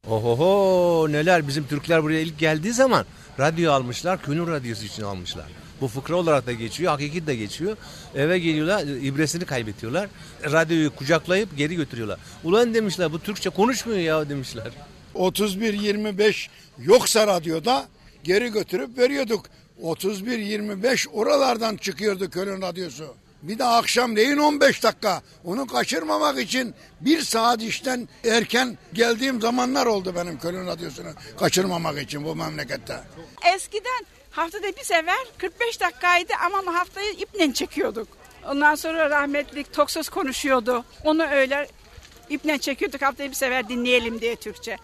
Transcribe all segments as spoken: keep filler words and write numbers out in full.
Ohoho neler, bizim Türkler buraya ilk geldiği zaman radyo almışlar, Köln radyosu için almışlar. Bu fıkra olarak da geçiyor, hakiki de geçiyor. Eve geliyorlar, ibresini kaybediyorlar. Radyoyu kucaklayıp geri götürüyorlar. Ulan demişler, bu Türkçe konuşmuyor ya demişler. otuz bir yirmi beş yoksa radyoda geri götürüp veriyorduk. otuz bir yirmi beş oralardan çıkıyordu Köln radyosu. Bir de akşamleyin on beş dakika. Onu kaçırmamak için bir saat işten erken geldiğim zamanlar oldu benim Köln radyosunu kaçırmamak için bu memlekette. Eskiden haftada bir sefer kırk beş dakikaydı ama haftayı iple çekiyorduk. Ondan sonra rahmetli Toksöz konuşuyordu. Onu öyle iple çekiyorduk, haftaya bir sefer dinleyelim diye Türkçe.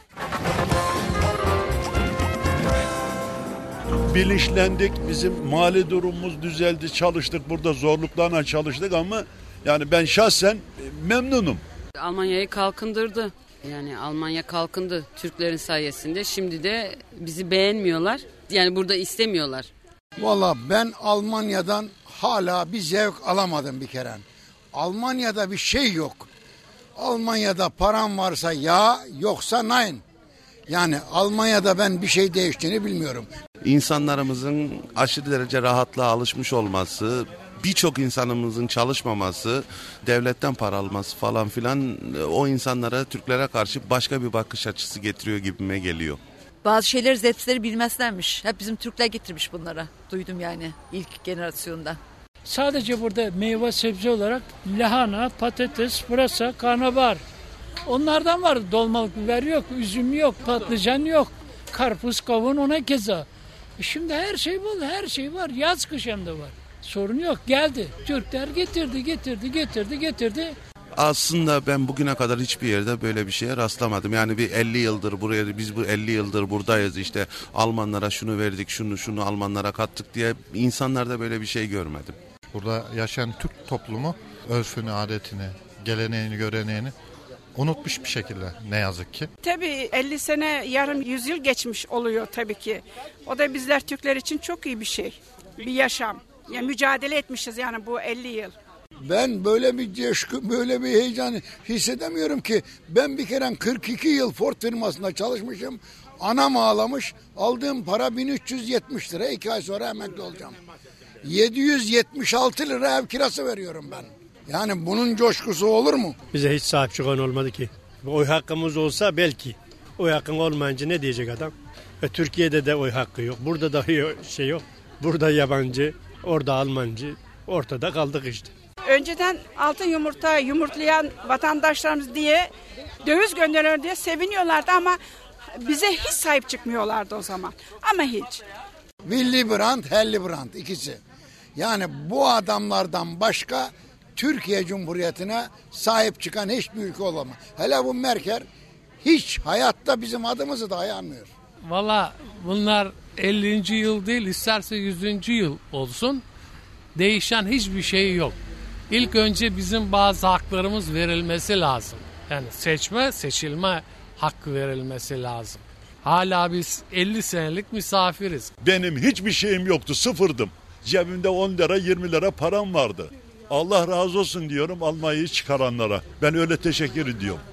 Bilinçlendik, bizim mali durumumuz düzeldi, çalıştık, burada zorluklarla çalıştık ama yani ben şahsen memnunum. Almanya'yı kalkındırdı. Yani Almanya kalkındı Türklerin sayesinde. Şimdi de bizi beğenmiyorlar. Yani burada istemiyorlar. Valla ben Almanya'dan hala bir zevk alamadım bir kere. Almanya'da bir şey yok. Almanya'da param varsa ya, yoksa nein. Yani Almanya'da ben bir şey değiştiğini bilmiyorum. İnsanlarımızın aşırı derece rahatlığa alışmış olması, birçok insanımızın çalışmaması, devletten para alması falan filan o insanlara, Türklere karşı başka bir bakış açısı getiriyor gibime geliyor. Bazı şeyleri, zevkleri bilmezlermiş. Hep bizim Türkler getirmiş bunlara. Duydum yani ilk generasyonda. Sadece burada meyve sebze olarak lahana, patates, pırasa, karnabahar. Onlardan var. Dolmalık biber yok, üzüm yok, patlıcan yok. Karpuz, kavun ona keza. E şimdi her şey bol, her şey var. Yaz kış hem de var. Sorun yok, geldi. Türkler getirdi, getirdi, getirdi, getirdi. Aslında ben bugüne kadar hiçbir yerde böyle bir şeye rastlamadım. Yani bir elli yıldır buraya, biz bu elli yıldır buradayız, işte Almanlara şunu verdik, şunu şunu Almanlara kattık diye insanlarda böyle bir şey görmedim. Burada yaşayan Türk toplumu örfünü, adetini, geleneğini, göreneğini unutmuş bir şekilde ne yazık ki. Tabii elli sene, yarım yüzyıl geçmiş oluyor tabii ki. O da bizler Türkler için çok iyi bir şey. Bir yaşam. Yani mücadele etmişiz yani bu elli yıl. Ben böyle bir coşku, böyle bir heyecan hissedemiyorum ki. Ben bir kere kırk iki yıl Ford firmasında çalışmışım. Anam ağlamış. Aldığım para bin üç yüz yetmiş lira. iki ay sonra emekli olacağım. yedi yüz yetmiş altı lira ev kirası veriyorum ben. Yani bunun coşkusu olur mu? Bize hiç sahip çıkan olmadı ki. Oy hakkımız olsa belki. Oy hakkın olmayınca ne diyecek adam? E, Türkiye'de de oy hakkı yok. Burada da şey yok. Burada yabancı, orada Almancı. Ortada kaldık işte. Önceden altın yumurta yumurtlayan vatandaşlarımız diye döviz gönderiyor diye seviniyorlardı ama bize hiç sahip çıkmıyorlardı o zaman. Ama hiç. Willy Brandt, Helly Brandt ikisi. Yani bu adamlardan başka Türkiye Cumhuriyeti'ne sahip çıkan hiçbir ülke olamaz. Hele bu Merkel hiç hayatta bizim adımızı dahi anmıyor. Valla bunlar ellinci yıl değil, isterse yüzüncü yıl olsun. Değişen hiçbir şey yok. İlk önce bizim bazı haklarımız verilmesi lazım. Yani seçme, seçilme hakkı verilmesi lazım. Hala biz elli senelik misafiriz. Benim hiçbir şeyim yoktu, sıfırdım. Cebimde on lira yirmi lira param vardı. Allah razı olsun diyorum Almanya'yı çıkaranlara. Ben öyle teşekkür ediyorum.